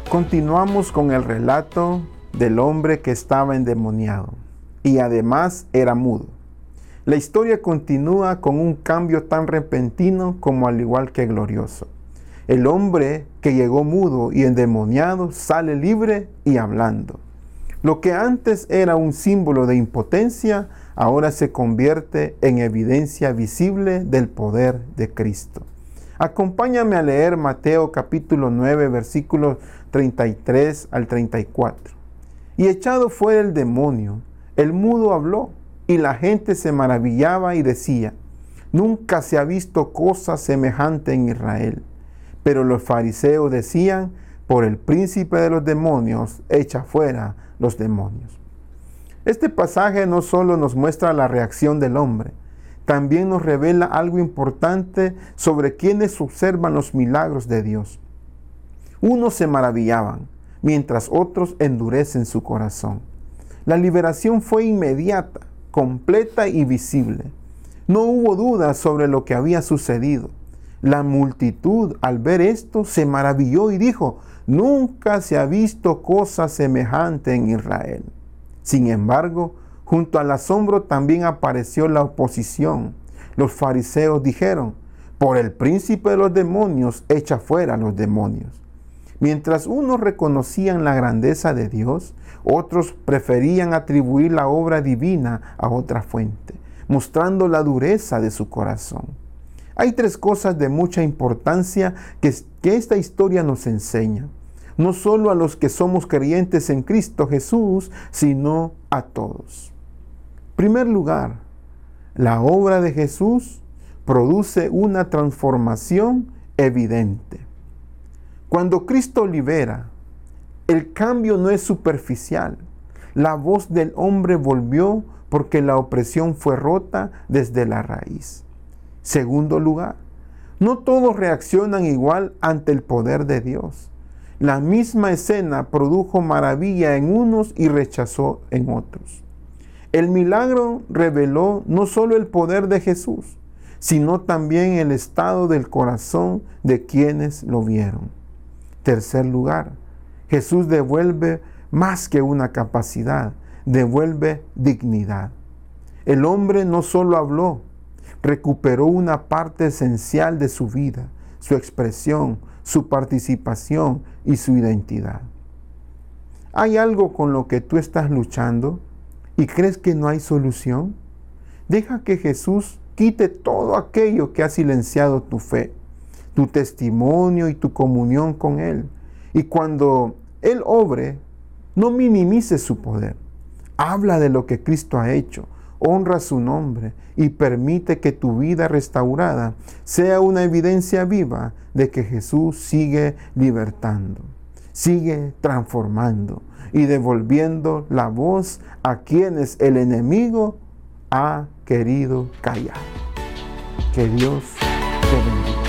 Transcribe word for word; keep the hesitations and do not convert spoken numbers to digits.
Continuamos con el relato del hombre que estaba endemoniado y además era mudo. La historia continúa con un cambio tan repentino como al igual que glorioso. El hombre que llegó mudo y endemoniado sale libre y hablando. Lo que antes era un símbolo de impotencia, ahora se convierte en evidencia visible del poder de Cristo. Acompáñame a leer Mateo capítulo nueve, versículos treinta y tres al treinta y cuatro. Y echado fuera el demonio, el mudo habló, y la gente se maravillaba y decía: nunca se ha visto cosa semejante en Israel. Pero los fariseos decían: por el príncipe de los demonios, echa fuera los demonios. Este pasaje no solo nos muestra la reacción del hombre, también nos revela algo importante sobre quienes observan los milagros de Dios. Unos se maravillaban, mientras otros endurecen su corazón. La liberación fue inmediata, completa y visible. No hubo duda sobre lo que había sucedido. La multitud, al ver esto, se maravilló y dijo: nunca se ha visto cosa semejante en Israel. Sin embargo, junto al asombro también apareció la oposición. Los fariseos dijeron: por el príncipe de los demonios, echa fuera los demonios. Mientras unos reconocían la grandeza de Dios, otros preferían atribuir la obra divina a otra fuente, mostrando la dureza de su corazón. Hay tres cosas de mucha importancia que, que esta historia nos enseña, no solo a los que somos creyentes en Cristo Jesús, sino a todos. En primer lugar, la obra de Jesús produce una transformación evidente. Cuando Cristo libera, el cambio no es superficial. La voz del hombre volvió porque la opresión fue rota desde la raíz. Segundo lugar, no todos reaccionan igual ante el poder de Dios. La misma escena produjo maravilla en unos y rechazó en otros. El milagro reveló no solo el poder de Jesús, sino también el estado del corazón de quienes lo vieron. Tercer lugar, Jesús devuelve más que una capacidad, devuelve dignidad. El hombre no solo habló, recuperó una parte esencial de su vida, su expresión, su participación y su identidad. ¿Hay algo con lo que tú estás luchando y crees que no hay solución? Deja que Jesús quite todo aquello que ha silenciado tu fe, tu testimonio y tu comunión con Él. Y cuando Él obre, no minimices su poder. Habla de lo que Cristo ha hecho, honra su nombre y permite que tu vida restaurada sea una evidencia viva de que Jesús sigue libertando, sigue transformando y devolviendo la voz a quienes el enemigo ha querido callar. Que Dios te bendiga.